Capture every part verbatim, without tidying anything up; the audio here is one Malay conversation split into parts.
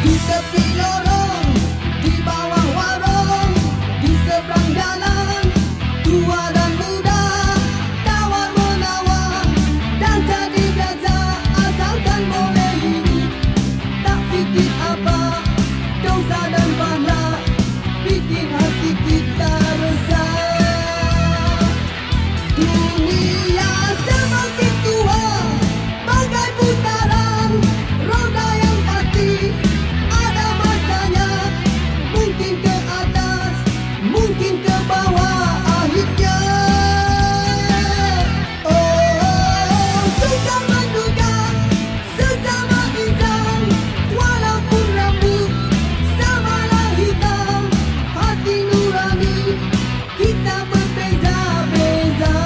Di tepi lorong, di bawah warung, di seberang jalan, tua dan muda tawar menawar dan jadi biasa asalkan boleh hidup. Tak fikir apa dosa dan pahala, bikin hati kita resah. Dunia semakin tua, bagai putaran roda yang pasti. Ada masanya, mungkin ke atas, mungkin ke bawah akhirnya. Oh, sukar menduga sesama insan, walaupun rambut samalah hitam, hati nurani kita berbeza-beza.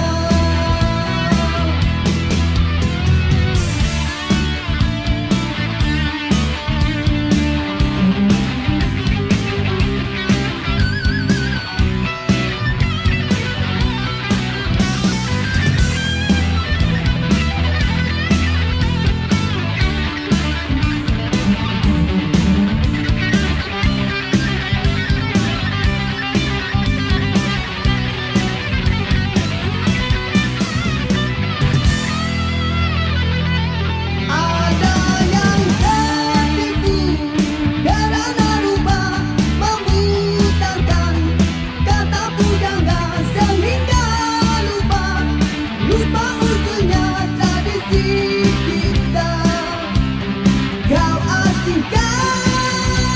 Ada yang tertipu kerana lupa memutarkan kata pujangga sehingga lupa lupa usulnya tradisi kita. Kau asingkan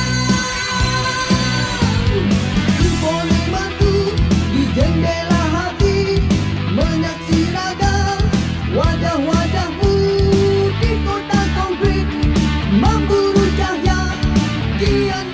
simboli batu di jendela hati, menyaksi ragam wajah-wajahmu di kota konkret, memburu cahaya kian